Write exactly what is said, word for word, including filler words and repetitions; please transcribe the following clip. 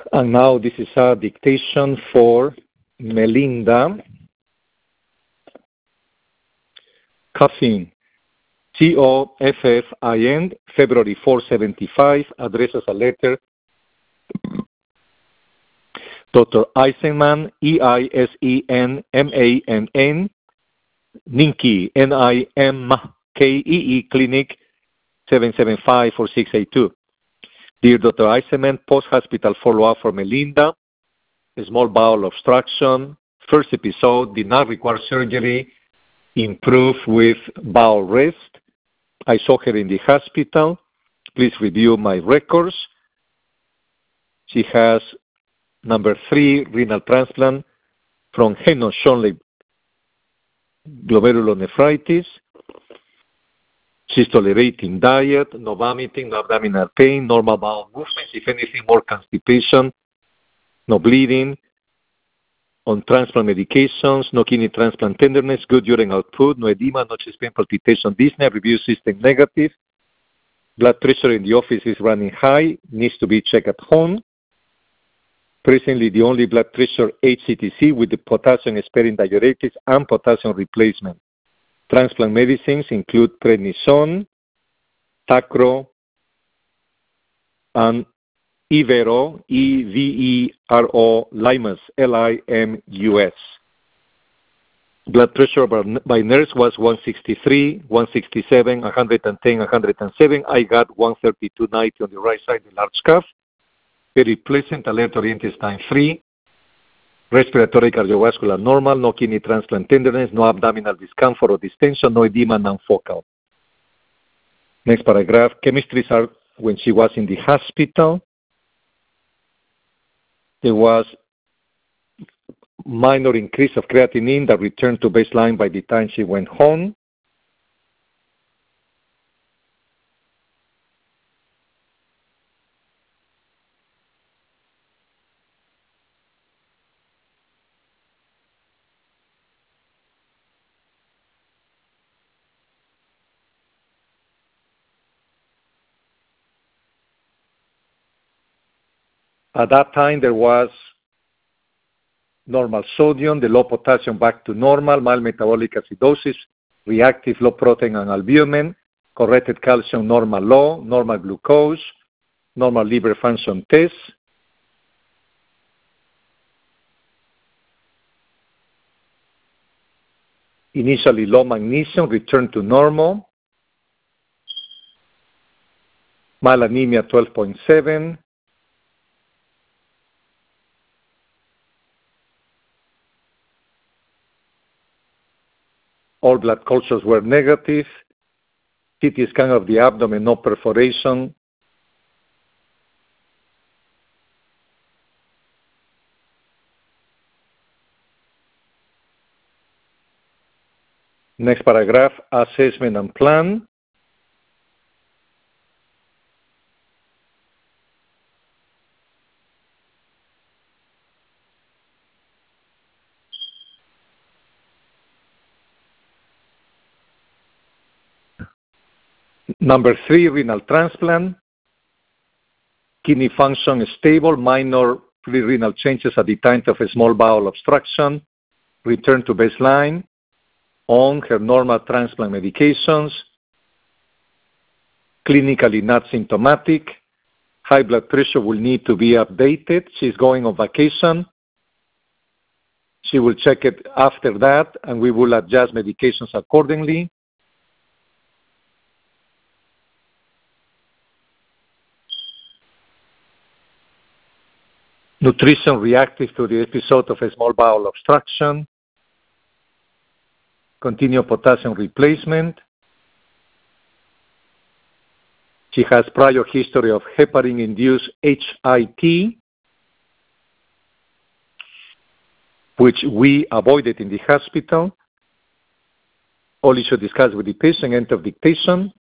And now this is a dictation for Melinda. Coffin, C O F F I N, February fourth, seventy-five, addresses a letter. Doctor Eisenman, E I S E N M A N N, Ninki, N I M K E E, Clinic, seven seven five, four six eight two. Dear Doctor Eisenman, post-hospital follow-up for Melinda, small bowel obstruction, first episode, did not require surgery, improved with bowel rest. I saw her in the hospital. Please review my records. She has number three, renal transplant from Heno-Schönle glomerulonephritis. She's tolerating diet, no vomiting, no abdominal pain, normal bowel movements, if anything, more constipation, no bleeding. On transplant medications, no kidney transplant tenderness, good urine output, no edema, no chest pain, palpitation, dyspnea, review system negative. Blood pressure in the office is running high, needs to be checked at home. Presently, the only blood pressure H C T C with the potassium-sparing diuretics and potassium replacement. Transplant medicines include prednisone, Tacro, and Evero, E V E R O, Limus, L I M U S. Blood pressure by nurse was one sixty-three, one sixty-seven, one ten, one oh seven. I got one thirty-two ninety on the right side, the large cuff. Very pleasant, alert-oriented, time-free. Respiratory cardiovascular normal, no kidney transplant tenderness, no abdominal discomfort or distension, no edema, non-focal. Next paragraph, chemistries are when she was in the hospital. There was minor increase of creatinine that returned to baseline by the time she went home. At that time, there was normal sodium, the low potassium back to normal, mild metabolic acidosis, reactive low protein and albumin, corrected calcium normal low, normal glucose, normal liver function test. Initially low magnesium, returned to normal. Mild anemia twelve point seven. All blood cultures were negative. C T scan of the abdomen, no perforation. Next paragraph, assessment and plan. Number three, renal transplant. Kidney function is stable, minor pre-renal changes at the time of a small bowel obstruction. Return to baseline on her normal transplant medications. Clinically not symptomatic. High blood pressure will need to be updated. She's going on vacation. She will check it after that, and we will adjust medications accordingly. Nutrition reactive to the episode of a small bowel obstruction. Continue potassium replacement. She has prior history of heparin-induced H I T, which we avoided in the hospital. All issues discussed with the patient, end of dictation.